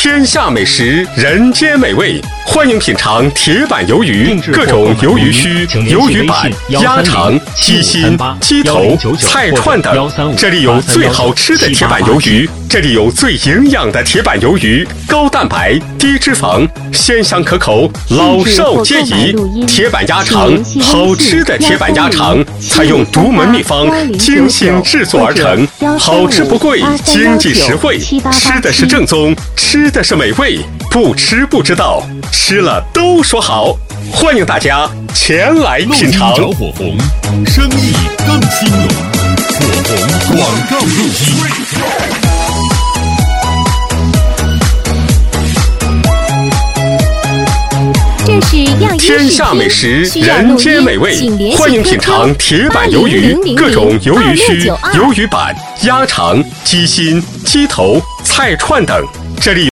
天下美食，人间美味，欢迎品尝铁板鱿鱼，各种鱿鱼须、鱿鱼板、鸭肠、鸡心、鸡头、菜串等。这里有最好吃的铁板鱿鱼，这里有最营养的铁板鱿鱼，高蛋白、低脂肪，鲜香可口，老少皆宜。铁板鸭肠，好吃的铁板鸭肠，采用独门秘方，精心制作而成，好吃不贵，经济实惠，吃的是正宗，吃的是美味，不吃不知道，吃了都说好。欢迎大家前来品尝。 着火红，生意更兴隆。火红广告录音。 这是样天下美食，人间美味，欢迎品尝铁板鱿鱼，各种鱿鱼须、鱿鱼板、鸭肠、鸡心、鸡头、菜串等。这里